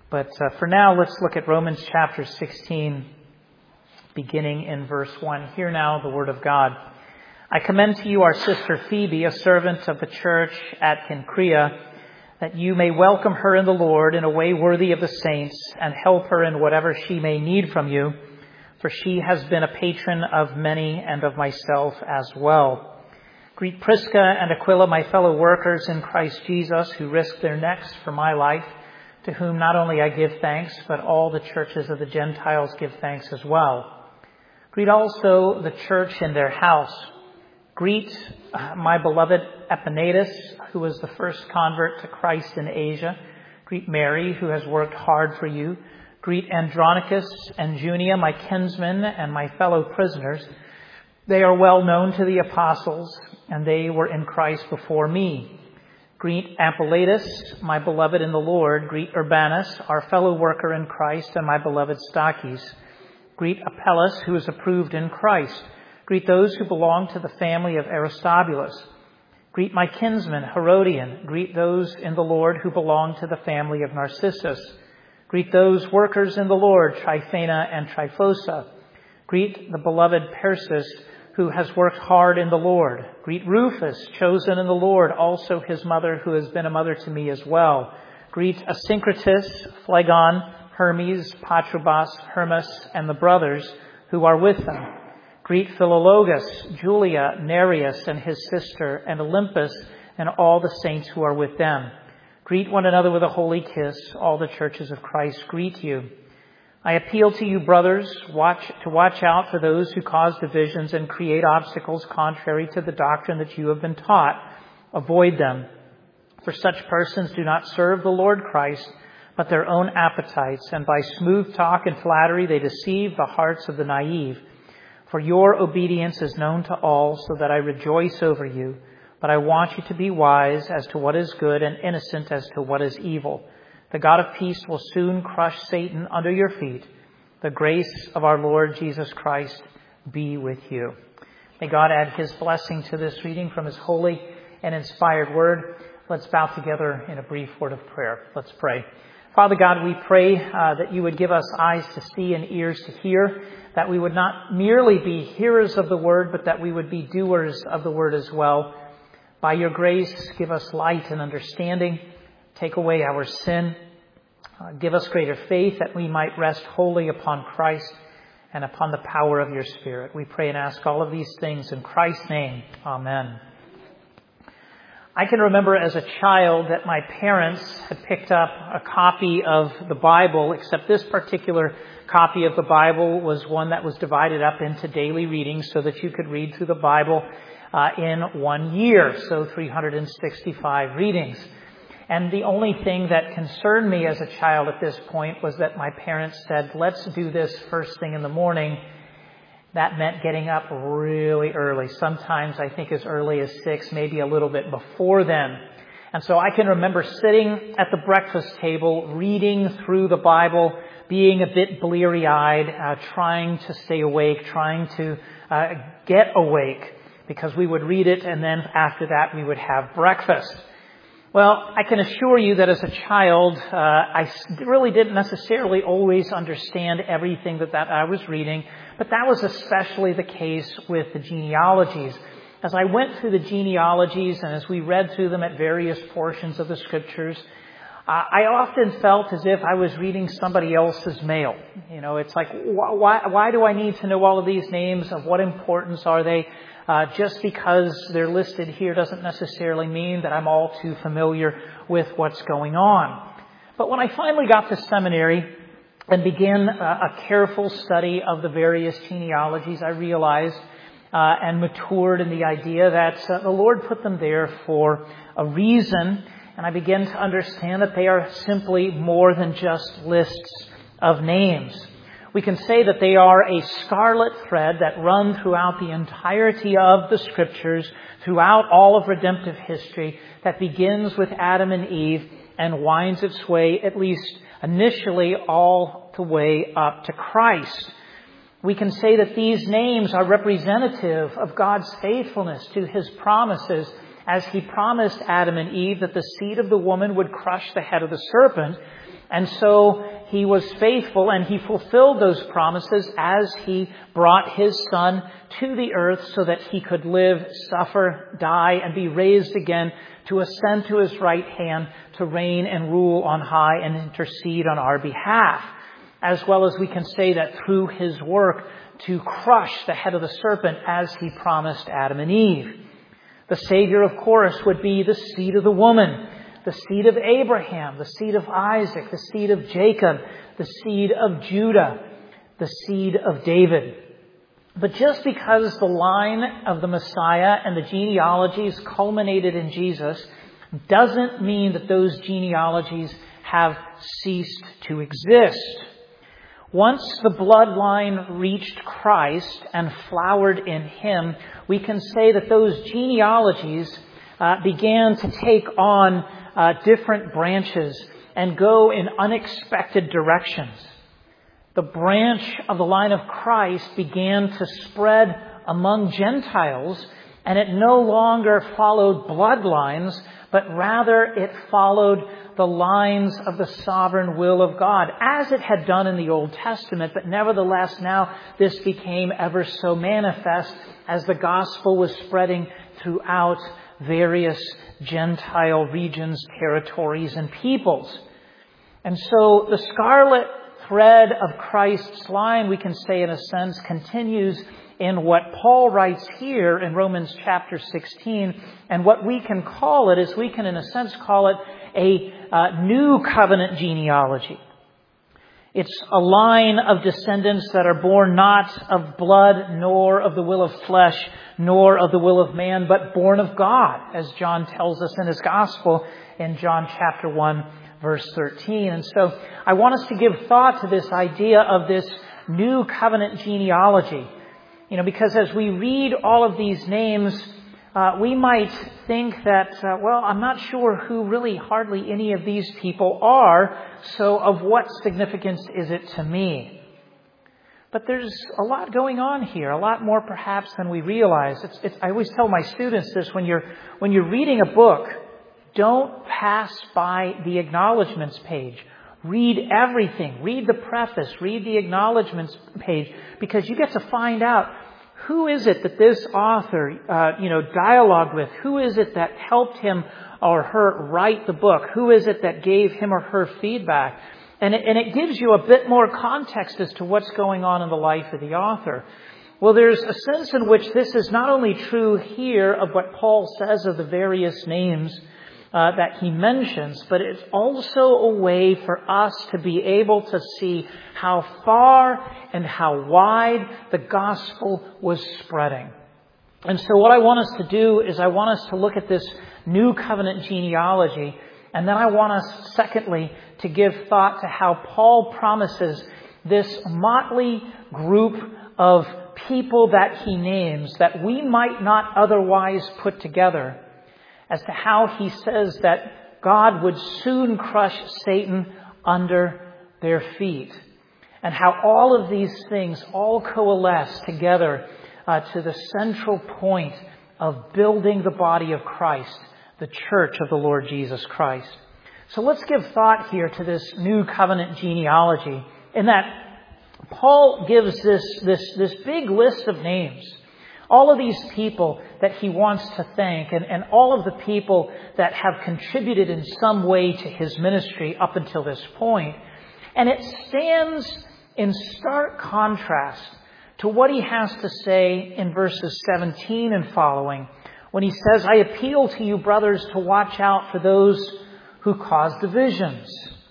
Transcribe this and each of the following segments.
But for now, let's look at Romans chapter 16, beginning in verse 1. Hear now the word of God. I commend to you our sister Phoebe, a servant of the church at Cenchrea, that you may welcome her in the Lord in a way worthy of the saints, and help her in whatever she may need from you, for she has been a patron of many and of myself as well. Greet Prisca and Aquila, my fellow workers in Christ Jesus, who risked their necks for my life, to whom not only I give thanks, but all the churches of the Gentiles give thanks as well. Greet also the church in their house. Greet my beloved Epaenetus, who was the first convert to Christ in Asia. Greet Mary, who has worked hard for you. Greet Andronicus and Junia, my kinsmen and my fellow prisoners. They are well known to the apostles, and they were in Christ before me. Greet Ampliatus, my beloved in the Lord. Greet Urbanus, our fellow worker in Christ, and my beloved Stachys. Greet Apelles, who is approved in Christ. Greet those who belong to the family of Aristobulus. Greet my kinsman Herodian. Greet those in the Lord who belong to the family of Narcissus. Greet those workers in the Lord, Tryphena and Tryphosa. Greet the beloved Persis, who has worked hard in the Lord. Greet Rufus, chosen in the Lord, also his mother, who has been a mother to me as well. Greet Asyncritus, Phlegon, Hermes, Patrobas, Hermas, and the brothers who are with them. Greet Philologus, Julia, Nereus, and his sister, and Olympus, and all the saints who are with them. Greet one another with a holy kiss. All the churches of Christ greet you. I appeal to you, brothers, to watch out for those who cause divisions and create obstacles contrary to the doctrine that you have been taught. Avoid them. For such persons do not serve the Lord Christ, but their own appetites, and by smooth talk and flattery they deceive the hearts of the naive. For your obedience is known to all, so that I rejoice over you. But I want you to be wise as to what is good and innocent as to what is evil. The God of peace will soon crush Satan under your feet. The grace of our Lord Jesus Christ be with you. May God add his blessing to this reading from his holy and inspired word. Let's bow together in a brief word of prayer. Let's pray. Father God, we pray that you would give us eyes to see and ears to hear, that we would not merely be hearers of the word, but that we would be doers of the word as well. By your grace, give us light and understanding. Take away our sin. Give us greater faith that we might rest wholly upon Christ and upon the power of your Spirit. We pray and ask all of these things in Christ's name. Amen. I can remember as a child that my parents had picked up a copy of the Bible, except this particular copy of the Bible was one that was divided up into daily readings so that you could read through the Bible in 1 year, so 365 readings. And the only thing that concerned me as a child at this point was that my parents said, let's do this first thing in the morning. That meant getting up really early, sometimes I think as early as 6, maybe a little bit before then. And so I can remember sitting at the breakfast table, reading through the Bible, being a bit bleary-eyed, trying to stay awake, trying to get awake, because we would read it and then after that we would have breakfast. Well, I can assure you that as a child, I really didn't necessarily always understand everything that I was reading, but that was especially the case with the genealogies. As I went through the genealogies and as we read through them at various portions of the scriptures, I often felt as if I was reading somebody else's mail. You know, it's like, why do I need to know all of these names? Of what importance are they? Just because they're listed here doesn't necessarily mean that I'm all too familiar with what's going on. But when I finally got to seminary and began a careful study of the various genealogies, I realized and matured in the idea that the Lord put them there for a reason. And I began to understand that they are simply more than just lists of names. We can say that they are a scarlet thread that run throughout the entirety of the Scriptures, throughout all of redemptive history, that begins with Adam and Eve and winds its way, at least initially, all the way up to Christ. We can say that these names are representative of God's faithfulness to his promises, as he promised Adam and Eve that the seed of the woman would crush the head of the serpent. And so he was faithful and he fulfilled those promises as he brought his Son to the earth so that he could live, suffer, die, and be raised again to ascend to his right hand to reign and rule on high and intercede on our behalf. As well as we can say that through his work to crush the head of the serpent as he promised Adam and Eve. The Savior, of course, would be the seed of the woman, the seed of Abraham, the seed of Isaac, the seed of Jacob, the seed of Judah, the seed of David. But just because the line of the Messiah and the genealogies culminated in Jesus doesn't mean that those genealogies have ceased to exist. Once the bloodline reached Christ and flowered in him, we can say that those genealogies began to take on different branches and go in unexpected directions. The branch of the line of Christ began to spread among Gentiles, and it no longer followed bloodlines, but rather it followed the lines of the sovereign will of God, as it had done in the Old Testament. But nevertheless, now this became ever so manifest as the gospel was spreading throughout various Gentile regions, territories, and peoples. And so the scarlet thread of Christ's line, we can say in a sense, continues in what Paul writes here in Romans chapter 16. And what we can call it is, we can in a sense call it a new covenant genealogy. It's a line of descendants that are born not of blood, nor of the will of flesh, nor of the will of man, but born of God, as John tells us in his gospel in John chapter 1, verse 13. And so I want us to give thought to this idea of this new covenant genealogy. Because as we read all of these names, we might think that, I'm not sure who really hardly any of these people are, so of what significance is it to me? But there's a lot going on here, a lot more perhaps than we realize. I always tell my students this, when you're reading a book, don't pass by the acknowledgments page. Read everything. Read the preface. Read the acknowledgments page, because you get to find out who is it that this author, dialogued with? Who is it that helped him or her write the book? Who is it that gave him or her feedback? And it gives you a bit more context as to what's going on in the life of the author. Well, there's a sense in which this is not only true here of what Paul says of the various names that he mentions, but it's also a way for us to be able to see how far and how wide the gospel was spreading. And so what I want us to do is I want us to look at this new covenant genealogy, and then I want us, secondly, to give thought to how Paul promises this motley group of people that he names that we might not otherwise put together, as to how he says that God would soon crush Satan under their feet. And how all of these things all coalesce together to the central point of building the body of Christ, the church of the Lord Jesus Christ. So let's give thought here to this new covenant genealogy, in that Paul gives this big list of names. All of these people that he wants to thank, and all of the people that have contributed in some way to his ministry up until this point. And it stands in stark contrast to what he has to say in verses 17 and following, when he says, I appeal to you, brothers, to watch out for those who cause divisions,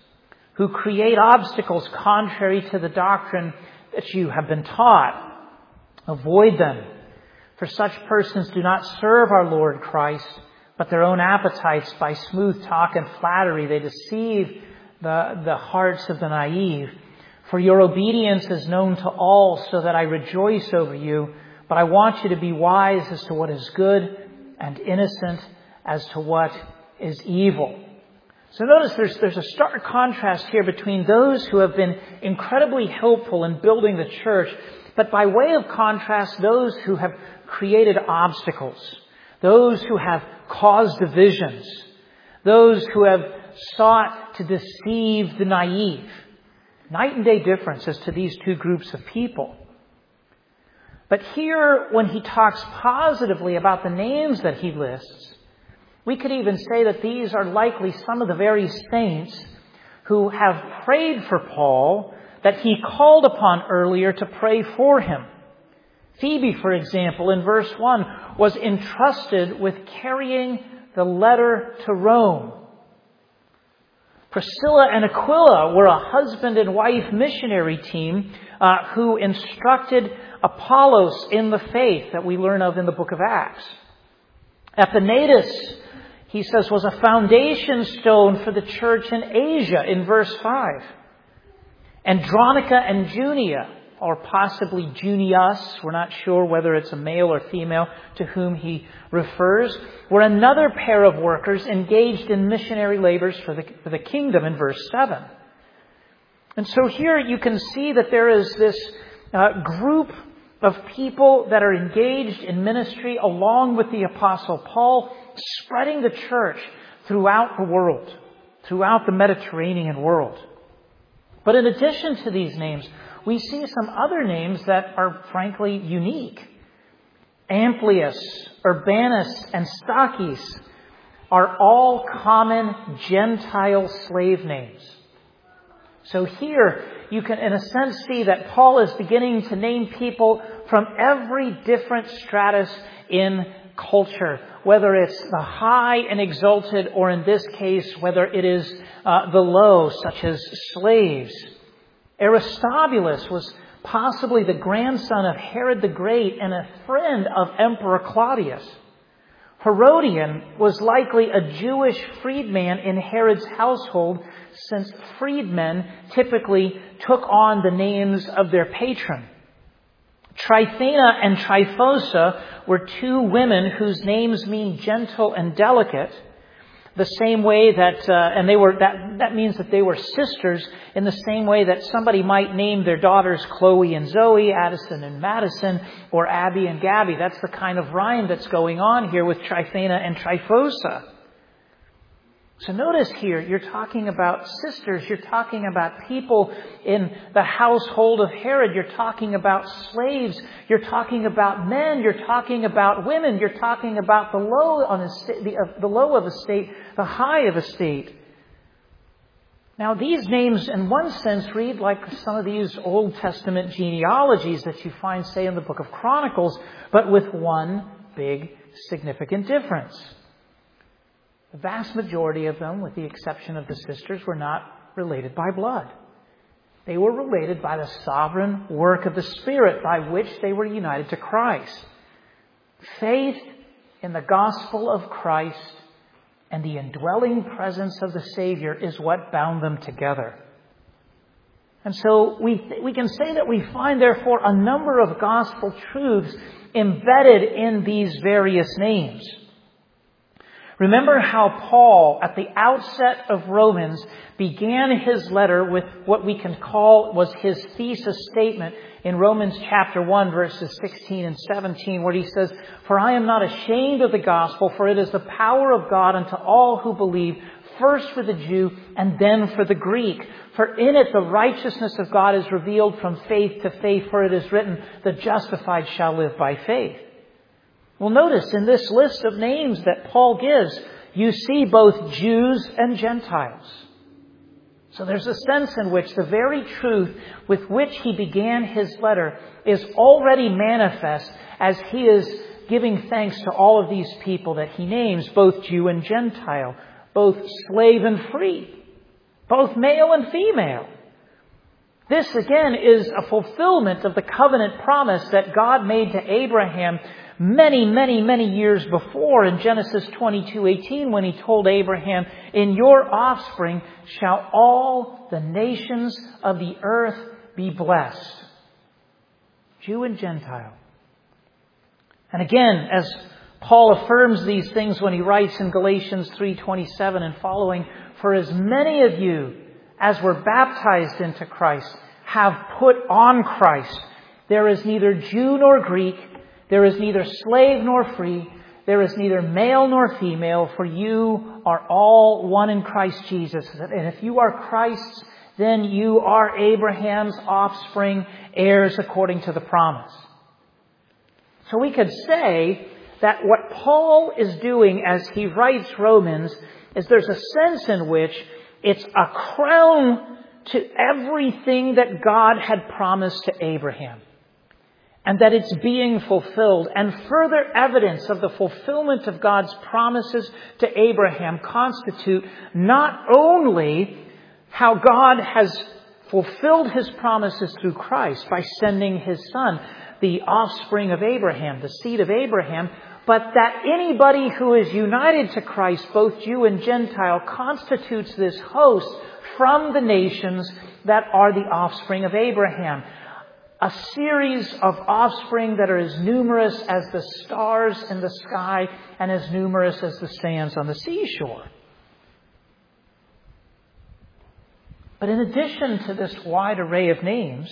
who create obstacles contrary to the doctrine that you have been taught. Avoid them. For such persons do not serve our Lord Christ, but their own appetites. By smooth talk and flattery, they deceive the hearts of the naive. For your obedience is known to all, so that I rejoice over you. But I want you to be wise as to what is good, and innocent as to what is evil. So notice there's a stark contrast here between those who have been incredibly helpful in building the church, but by way of contrast, those who have created obstacles, those who have caused divisions, those who have sought to deceive the naive. Night and day difference as to these two groups of people. But here, when he talks positively about the names that he lists, we could even say that these are likely some of the very saints who have prayed for Paul that he called upon earlier to pray for him. Phoebe, for example, in verse 1, was entrusted with carrying the letter to Rome. Priscilla and Aquila were a husband and wife missionary team who instructed Apollos in the faith that we learn of in the book of Acts. Epaenetus, he says, was a foundation stone for the church in Asia in verse 5. Andronica and Junia, or possibly Junius, we're not sure whether it's a male or female to whom he refers, were another pair of workers engaged in missionary labors for the kingdom in verse 7. And so here you can see that there is this group of people that are engaged in ministry along with the Apostle Paul, spreading the church throughout the world, throughout the Mediterranean world. But in addition to these names, we see some other names that are frankly unique. Amplius, Urbanus, and Stachys are all common Gentile slave names. So here you can, in a sense, see that Paul is beginning to name people from every different stratus in culture, whether it's the high and exalted, or in this case, whether it is the low, such as slaves. Aristobulus was possibly the grandson of Herod the Great and a friend of Emperor Claudius. Herodian was likely a Jewish freedman in Herod's household, since freedmen typically took on the names of their patron. Tryphena and Tryphosa were two women whose names mean gentle and delicate, the same way that, that means that they were sisters in the same way that somebody might name their daughters Chloe and Zoe, Addison and Madison, or Abby and Gabby. That's the kind of rhyme that's going on here with Tryphena and Tryphosa. So notice here, you're talking about sisters, you're talking about people in the household of Herod, you're talking about slaves, you're talking about men, you're talking about women, you're talking about the low of estate, the high of estate. Now these names in one sense read like some of these Old Testament genealogies that you find, say, in the book of Chronicles, but with one big significant difference. The vast majority of them, with the exception of the sisters, were not related by blood. They were related by the sovereign work of the Spirit by which they were united to Christ. Faith in the gospel of Christ and the indwelling presence of the Savior is what bound them together. And so we can say that we find, therefore, a number of gospel truths embedded in these various names. Remember how Paul, at the outset of Romans, began his letter with what we can call was his thesis statement in Romans chapter 1, verses 16 and 17, where he says, "For I am not ashamed of the gospel, for it is the power of God unto all who believe, first for the Jew and then for the Greek. For in it the righteousness of God is revealed from faith to faith, for it is written, the justified shall live by faith." Well, notice in this list of names that Paul gives, you see both Jews and Gentiles. So there's a sense in which the very truth with which he began his letter is already manifest as he is giving thanks to all of these people that he names, both Jew and Gentile, both slave and free, both male and female. This, again, is a fulfillment of the covenant promise that God made to Abraham many years before in Genesis 22:18, when he told Abraham, "In your offspring shall all the nations of the earth be blessed." Jew and Gentile. And again, as Paul affirms these things when he writes in Galatians 3:27 and following, "For as many of you as were baptized into Christ have put on Christ. There is neither Jew nor Greek, there is neither slave nor free, there is neither male nor female, for you are all one in Christ Jesus. And if you are Christ's, then you are Abraham's offspring, heirs according to the promise. So we could say that what Paul is doing as he writes Romans is there's a sense in which it's a crown to everything that God had promised to Abraham, and that it's being fulfilled. And further evidence of the fulfillment of God's promises to Abraham constitute not only how God has fulfilled His promises through Christ by sending His Son, the offspring of Abraham, the seed of Abraham, but that anybody who is united to Christ, both Jew and Gentile, constitutes this host from the nations that are the offspring of Abraham. A series of offspring that are as numerous as the stars in the sky and as numerous as the sands on the seashore. But in addition to this wide array of names,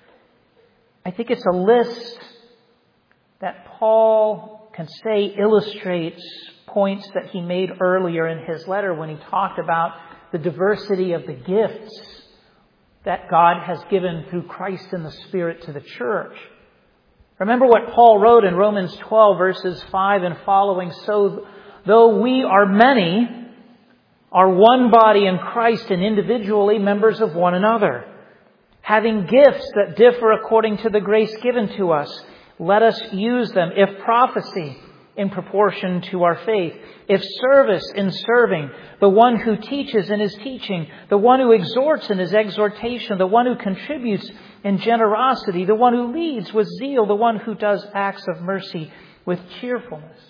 I think it's a list that Paul can say illustrates points that he made earlier in his letter when he talked about the diversity of the gifts that God has given through Christ and the Spirit to the church. Remember what Paul wrote in Romans 12, verses 5 and following. So, though we are many, are one body in Christ and individually members of one another, having gifts that differ according to the grace given to us, let us use them. If prophecy, in proportion to our faith. If service, in serving. The one who teaches in his teaching. The one who exhorts in his exhortation. The one who contributes in generosity. The one who leads with zeal. The one who does acts of mercy with cheerfulness.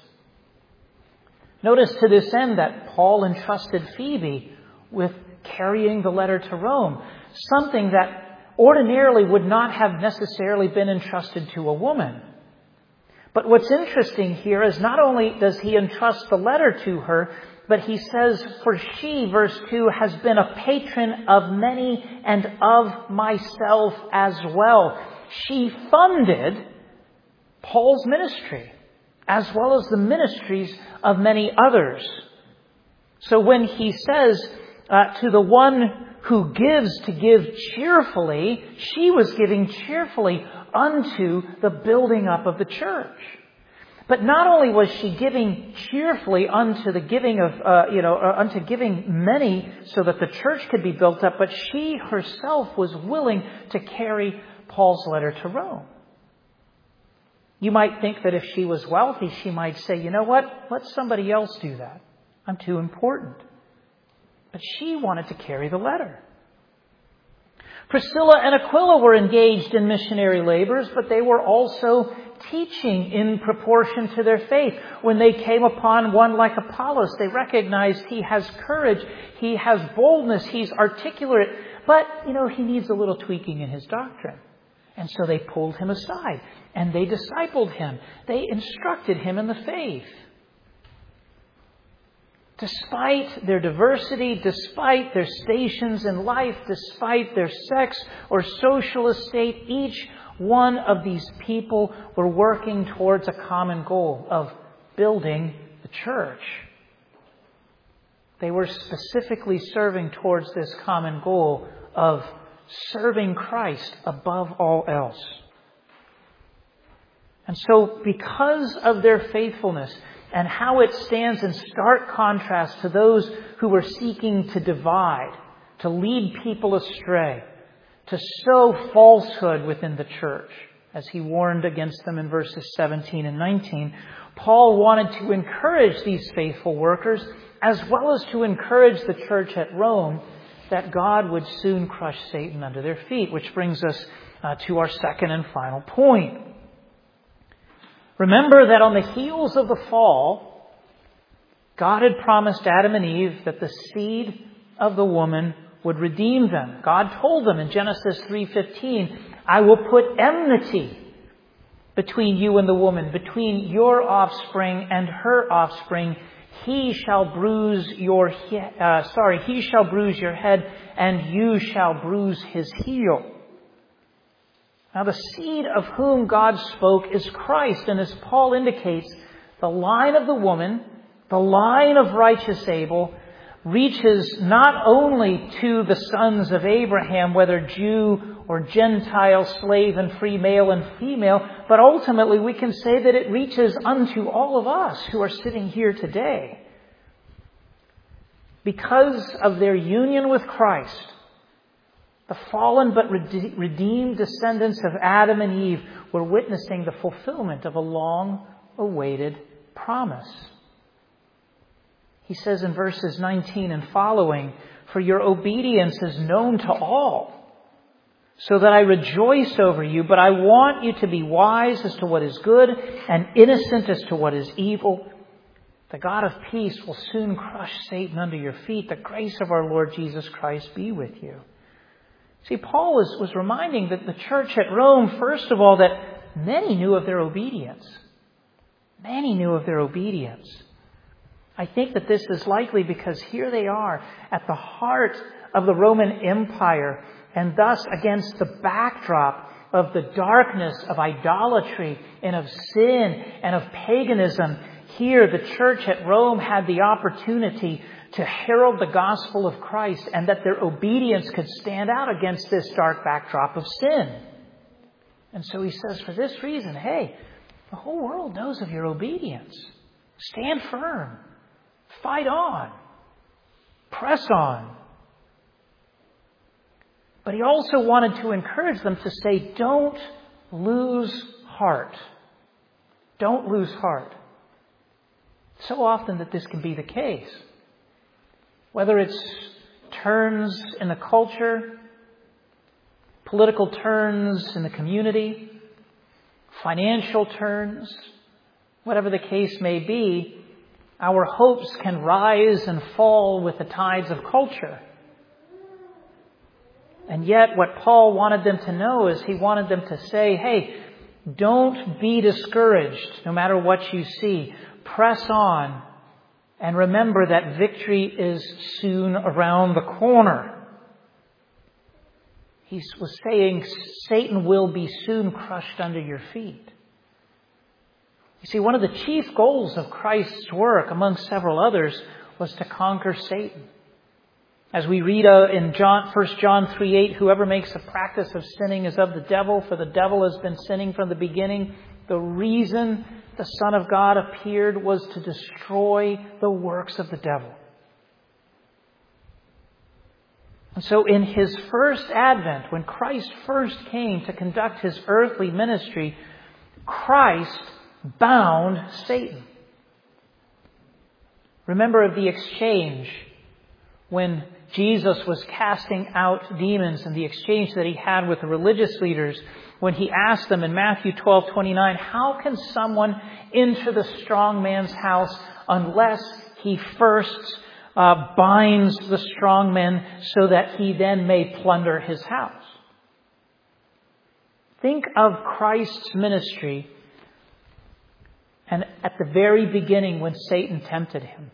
Notice to this end that Paul entrusted Phoebe with carrying the letter to Rome. Something that ordinarily would not have necessarily been entrusted to a woman. But what's interesting here is not only does he entrust the letter to her, but he says, for she, verse 2, has been a patron of many and of myself as well. She funded Paul's ministry, as well as the ministries of many others. So when he says to the one who gives to give cheerfully, she was giving cheerfully unto the building up of the church. But not only was she giving cheerfully unto the giving of, unto giving many so that the church could be built up, but she herself was willing to carry Paul's letter to Rome. You might think that if she was wealthy, she might say, you know what? Let somebody else do that. I'm too important. But she wanted to carry the letter. Priscilla and Aquila were engaged in missionary labors, but they were also teaching in proportion to their faith. When they came upon one like Apollos, they recognized he has courage, he has boldness, he's articulate, but, he needs a little tweaking in his doctrine. And so they pulled him aside and they discipled him. They instructed him in the faith. Despite their diversity, despite their stations in life, despite their sex or social estate, each one of these people were working towards a common goal of building the church. They were specifically serving towards this common goal of serving Christ above all else. And so, because of their faithfulness, and how it stands in stark contrast to those who were seeking to divide, to lead people astray, to sow falsehood within the church, as he warned against them in verses 17 and 19, Paul wanted to encourage these faithful workers, as well as to encourage the church at Rome, that God would soon crush Satan under their feet, which brings us to our second and final point. Remember that on the heels of the fall, God had promised Adam and Eve that the seed of the woman would redeem them. God told them in Genesis 3:15, I will put enmity between you and the woman, between your offspring and her offspring. He shall bruise your head, and you shall bruise his heel. Now, the seed of whom God spoke is Christ, and as Paul indicates, The line of the woman, the line of righteous Abel, reaches not only to the sons of Abraham, whether Jew or Gentile, slave and free, male and female, but ultimately we can say that it reaches unto all of us who are sitting here today. Because of their union with Christ, the fallen but redeemed descendants of Adam and Eve were witnessing the fulfillment of a long-awaited promise. He says in verses 19 and following, "For your obedience is known to all, so that I rejoice over you, but I want you to be wise as to what is good and innocent as to what is evil. The God of peace will soon crush Satan under your feet. The grace of our Lord Jesus Christ be with you." See, Paul was reminding that the church at Rome, first of all, that many knew of their obedience. Many knew of their obedience. I think that this is likely because here they are at the heart of the Roman Empire, and thus against the backdrop of the darkness of idolatry and of sin and of paganism. Here, the church at Rome had the opportunity to herald the gospel of Christ, and that their obedience could stand out against this dark backdrop of sin. And so he says, for this reason, hey, the whole world knows of your obedience. Stand firm. Fight on. Press on. But he also wanted to encourage them to say, don't lose heart. Don't lose heart. So often that this can be the case. Whether it's turns in the culture, political turns in the community, financial turns, whatever the case may be, our hopes can rise and fall with the tides of culture. And yet what Paul wanted them to know is he wanted them to say, hey, don't be discouraged no matter what you see. Press on and remember that victory is soon around the corner. He was saying Satan will be soon crushed under your feet. You see, one of the chief goals of Christ's work, among several others, was to conquer Satan. As we read in 1 John 3:8, whoever makes a practice of sinning is of the devil, for the devil has been sinning from the beginning. The reason the Son of God appeared was to destroy the works of the devil. And so in his first advent, when Christ first came to conduct his earthly ministry, Christ bound Satan. Remember of the exchange when Jesus was casting out demons, and the exchange that he had with the religious leaders when he asked them in Matthew 12:29, how can someone enter the strong man's house unless he first binds the strong man so that he then may plunder his house? Think of Christ's ministry and at the very beginning when Satan tempted him.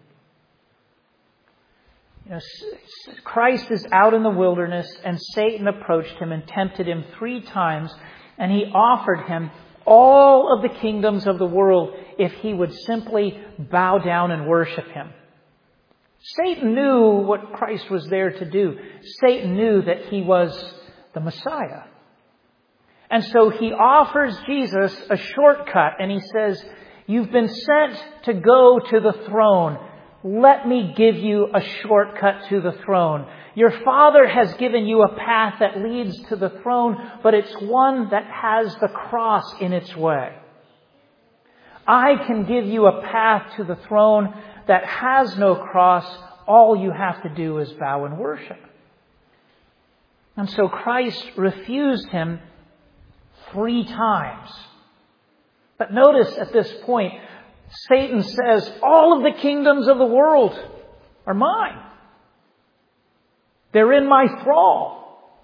Christ is out in the wilderness and Satan approached him and tempted him 3 times, and he offered him all of the kingdoms of the world if he would simply bow down and worship him. Satan knew what Christ was there to do. Satan knew that he was the Messiah. And so he offers Jesus a shortcut, and he says, you've been sent to go to the throne. Let me give you a shortcut to the throne. Your Father has given you a path that leads to the throne, but it's one that has the cross in its way. I can give you a path to the throne that has no cross. All you have to do is bow and worship. And so Christ refused him 3 times. But notice at this point, Satan says, all of the kingdoms of the world are mine. They're in my thrall.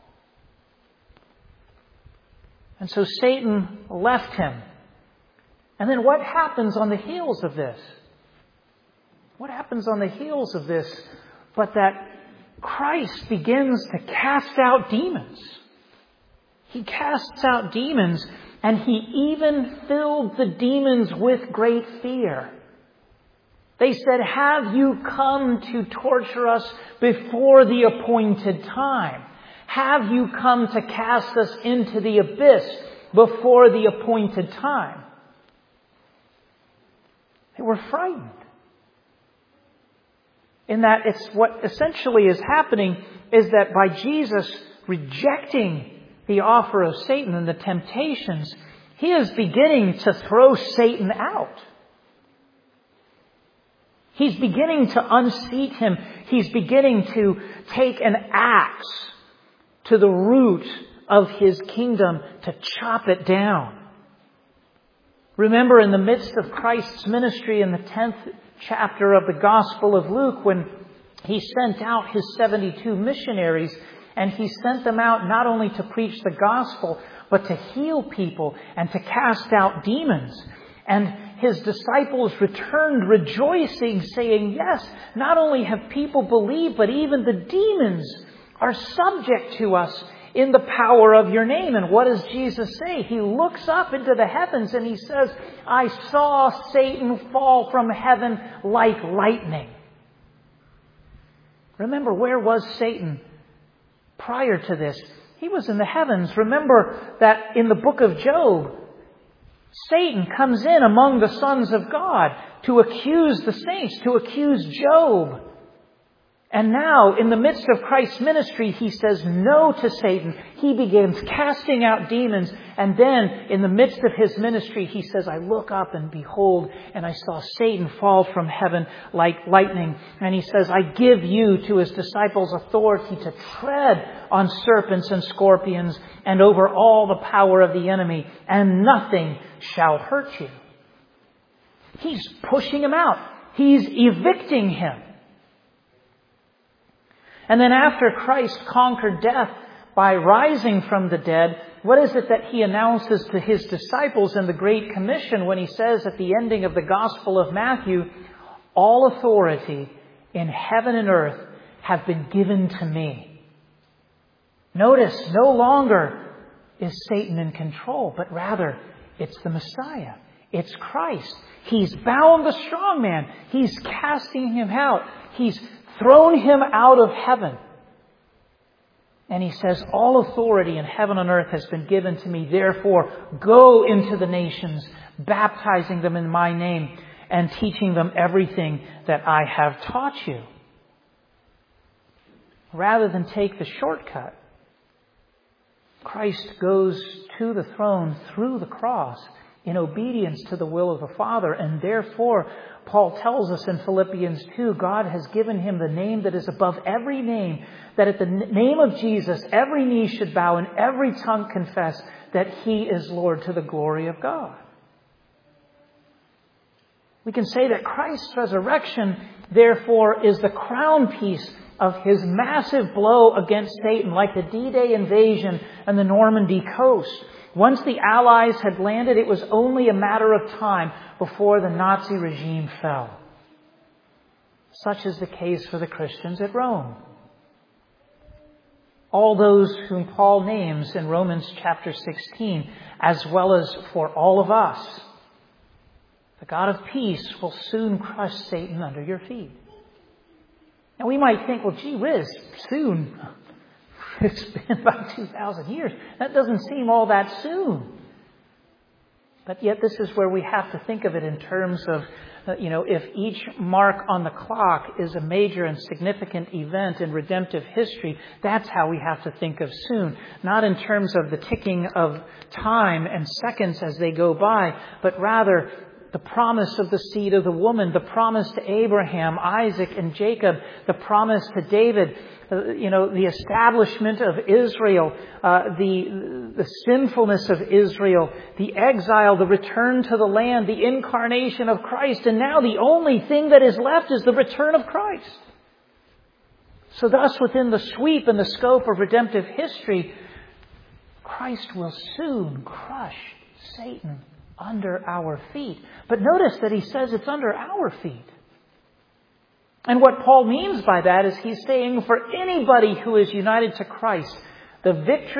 And so Satan left him. And then what happens on the heels of this? What happens on the heels of this but that Christ begins to cast out demons? He casts out demons, and He even filled the demons with great fear. They said, "Have you come to torture us before the appointed time? Have you come to cast us into the abyss before the appointed time?" They were frightened. In that it's what essentially is happening is that by Jesus rejecting the offer of Satan and the temptations, He is beginning to throw Satan out. He's beginning to unseat him. He's beginning to take an axe to the root of his kingdom to chop it down. Remember in the midst of Christ's ministry in the 10th chapter of the Gospel of Luke, when He sent out His 72 missionaries, and He sent them out not only to preach the gospel, but to heal people and to cast out demons. And His disciples returned rejoicing, saying, "Yes, not only have people believed, but even the demons are subject to us in the power of your name." And what does Jesus say? He looks up into the heavens and He says, "I saw Satan fall from heaven like lightning." Remember, where was Satan prior to this? He was in the heavens. Remember that in the book of Job, Satan comes in among the sons of God to accuse the saints, to accuse Job. And now, in the midst of Christ's ministry, He says no to Satan. He begins casting out demons. And then, in the midst of His ministry, He says, "I look up and behold, and I saw Satan fall from heaven like lightning." And He says, "I give you," to His disciples, "authority to tread on serpents and scorpions and over all the power of the enemy, and nothing shall hurt you." He's pushing him out. He's evicting him. And then after Christ conquered death by rising from the dead, what is it that He announces to His disciples in the Great Commission when He says at the ending of the Gospel of Matthew, "All authority in heaven and earth have been given to me"? Notice, no longer is Satan in control, but rather it's the Messiah. It's Christ. He's bound the strong man. He's casting him out. He's thrown him out of heaven. And He says, "All authority in heaven and earth has been given to me. Therefore, go into the nations, baptizing them in my name and teaching them everything that I have taught you." Rather than take the shortcut, Christ goes to the throne through the cross in obedience to the will of the Father. And therefore, Paul tells us in Philippians 2, God has given Him the name that is above every name, that at the name of Jesus, every knee should bow and every tongue confess that He is Lord, to the glory of God. We can say that Christ's resurrection, therefore, is the crown piece of His massive blow against Satan, like the D-Day invasion and the Normandy coast. Once the Allies had landed, it was only a matter of time before the Nazi regime fell. Such is the case for the Christians at Rome. All those whom Paul names in Romans chapter 16, as well as for all of us, the God of peace will soon crush Satan under your feet. And we might think, well, gee whiz, soon. It's been about 2,000 years. That doesn't seem all that soon. But yet this is where we have to think of it in terms of, if each mark on the clock is a major and significant event in redemptive history, that's how we have to think of soon. Not in terms of the ticking of time and seconds as they go by, but rather the promise of the seed of the woman, the promise to Abraham, Isaac, and Jacob, the promise to David, the establishment of Israel, the sinfulness of Israel, the exile, the return to the land, the incarnation of Christ, and now the only thing that is left is the return of Christ. So thus, within the sweep and the scope of redemptive history, Christ will soon crush Satan under our feet. But notice that He says it's under our feet. And what Paul means by that is he's saying for anybody who is united to Christ, the victory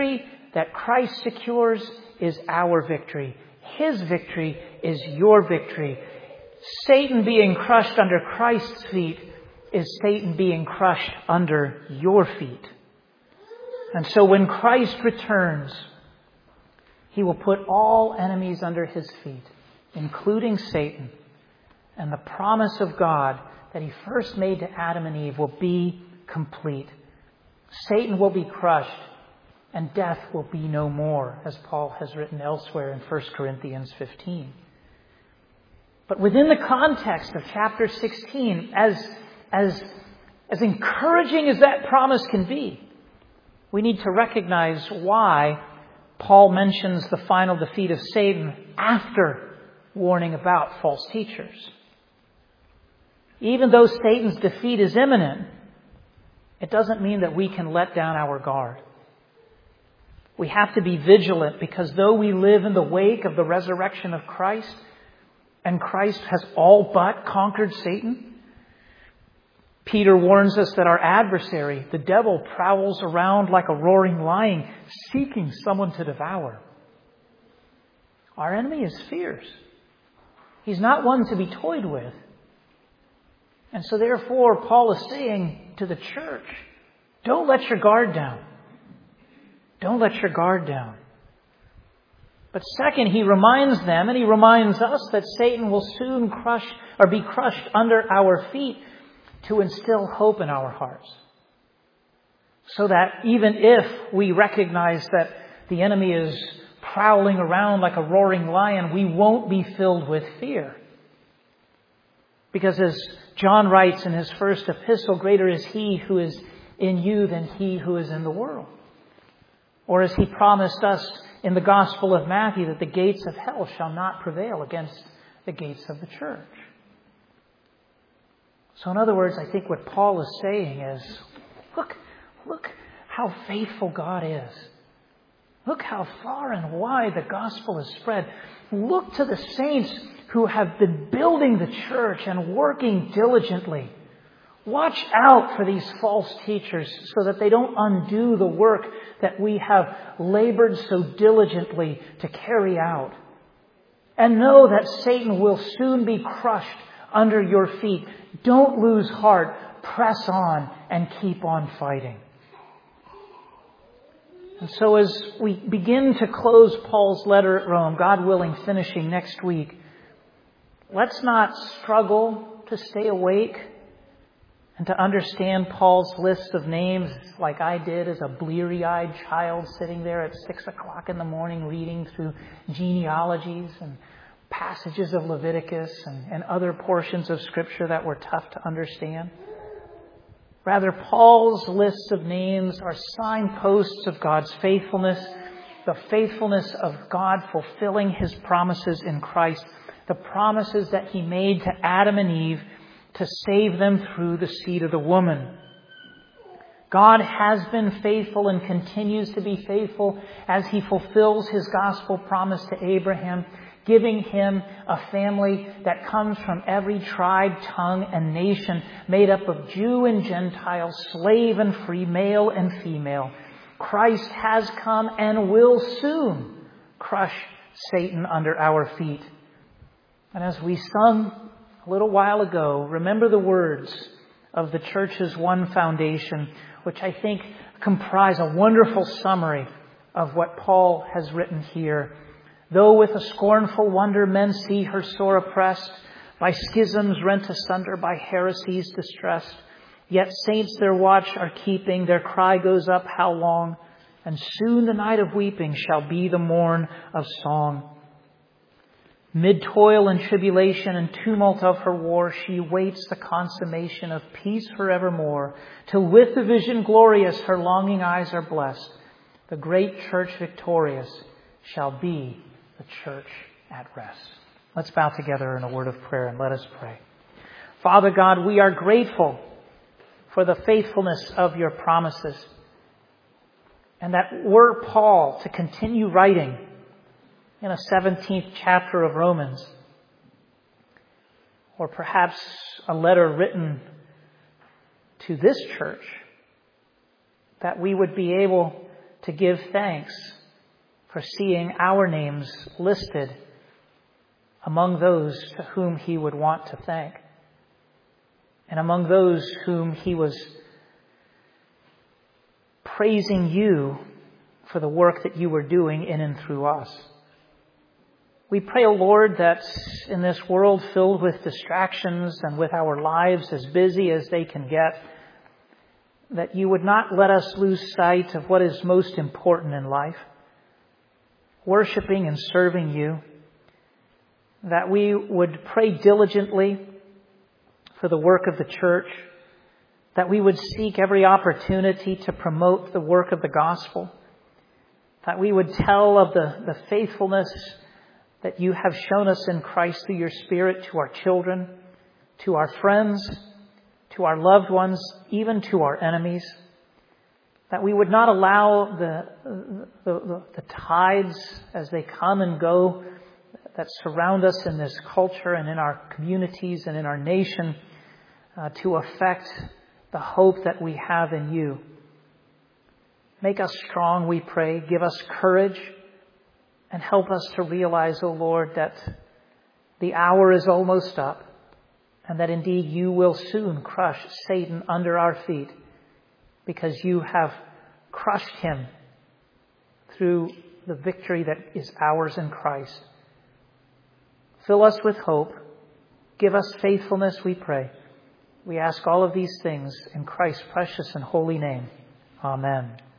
that Christ secures is our victory. His victory is your victory. Satan being crushed under Christ's feet is Satan being crushed under your feet. And so when Christ returns, He will put all enemies under His feet, including Satan. And the promise of God that He first made to Adam and Eve will be complete. Satan will be crushed and death will be no more, as Paul has written elsewhere in 1 Corinthians 15. But within the context of chapter 16, as encouraging as that promise can be, we need to recognize why Paul mentions the final defeat of Satan after warning about false teachers. Even though Satan's defeat is imminent, it doesn't mean that we can let down our guard. We have to be vigilant because though we live in the wake of the resurrection of Christ, and Christ has all but conquered Satan, Peter warns us that our adversary, the devil, prowls around like a roaring lion, seeking someone to devour. Our enemy is fierce. He's not one to be toyed with. And so therefore, Paul is saying to the church, don't let your guard down. Don't let your guard down. But second, he reminds them, and he reminds us, that Satan will soon be crushed under our feet to instill hope in our hearts. So that even if we recognize that the enemy is prowling around like a roaring lion, we won't be filled with fear. Because as John writes in his first epistle, greater is He who is in you than he who is in the world. Or as He promised us in the Gospel of Matthew, that the gates of hell shall not prevail against the gates of the church. So in other words, I think what Paul is saying is, look how faithful God is. Look how far and wide the gospel is spread. Look to the saints who have been building the church and working diligently. Watch out for these false teachers so that they don't undo the work that we have labored so diligently to carry out. And know that Satan will soon be crushed under your feet. Don't lose heart. Press on and keep on fighting. And so as we begin to close Paul's letter at Rome, God willing, finishing next week, let's not struggle to stay awake and to understand Paul's list of names like I did as a bleary-eyed child sitting there at 6 o'clock in the morning reading through genealogies and passages of Leviticus and other portions of Scripture that were tough to understand. Rather, Paul's list of names are signposts of God's faithfulness, the faithfulness of God fulfilling His promises in Christ, the promises that He made to Adam and Eve to save them through the seed of the woman. God has been faithful and continues to be faithful as He fulfills His gospel promise to Abraham, giving him a family that comes from every tribe, tongue, and nation, made up of Jew and Gentile, slave and free, male and female. Christ has come and will soon crush Satan under our feet. And as we sung a little while ago, remember the words of the church's one foundation, which I think comprise a wonderful summary of what Paul has written here. Though with a scornful wonder men see her sore oppressed, by schisms rent asunder, by heresies distressed, yet saints their watch are keeping, their cry goes up, how long? And soon the night of weeping shall be the morn of song. Mid toil and tribulation and tumult of her war, she waits the consummation of peace forevermore, till with the vision glorious her longing eyes are blessed. The great church victorious shall be the church at rest. Let's bow together in a word of prayer and let us pray. Father God, we are grateful for the faithfulness of your promises, and that were Paul to continue writing in a 17th chapter of Romans, or perhaps a letter written to this church, that we would be able to give thanks for seeing our names listed among those to whom He would want to thank, and among those whom He was praising You for the work that You were doing in and through us. We pray, O Lord, that in this world filled with distractions and with our lives as busy as they can get, that You would not let us lose sight of what is most important in life, worshiping and serving You, that we would pray diligently for the work of the church, that we would seek every opportunity to promote the work of the gospel, that we would tell of the faithfulness that You have shown us in Christ through Your Spirit to our children, to our friends, to our loved ones, even to our enemies, that we would not allow the tides as they come and go that surround us in this culture and in our communities and in our nation to affect the hope that we have in You. Make us strong, we pray. Give us courage and help us to realize, O Lord, that the hour is almost up and that indeed You will soon crush Satan under our feet because You have crushed him through the victory that is ours in Christ. Fill us with hope. Give us faithfulness, we pray. We ask all of these things in Christ's precious and holy name. Amen.